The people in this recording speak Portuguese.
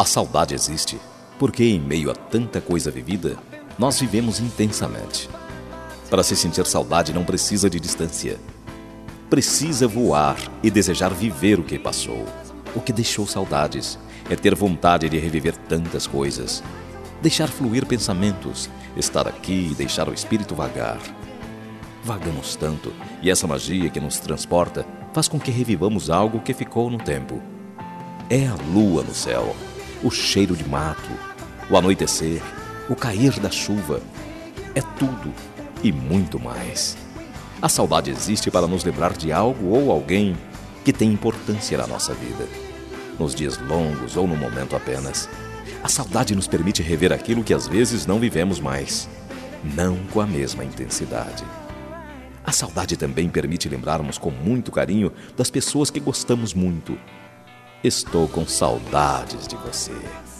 saudade existe porque, em meio a tanta coisa vivida, nós vivemos intensamente. Para se sentir saudade não precisa de distância. Precisa voar e desejar viver o que passou. O que deixou saudades é ter vontade de reviver tantas coisas, deixar fluir pensamentos, estar aqui e deixar o espírito vagar. Vagamos tanto, e essa magia que nos transporta faz com que revivamos algo que ficou no tempo. É a lua no céu, o cheiro de mato, o anoitecer, o cair da chuva. É tudo e muito mais. A saudade existe para nos lembrar de algo ou alguém que tem importância na nossa vida, nos dias longos ou no momento apenas. A saudade nos permite rever aquilo que às vezes não vivemos mais, não com a mesma intensidade. A saudade também permite lembrarmos com muito carinho das pessoas que gostamos muito. Estou com saudades de você.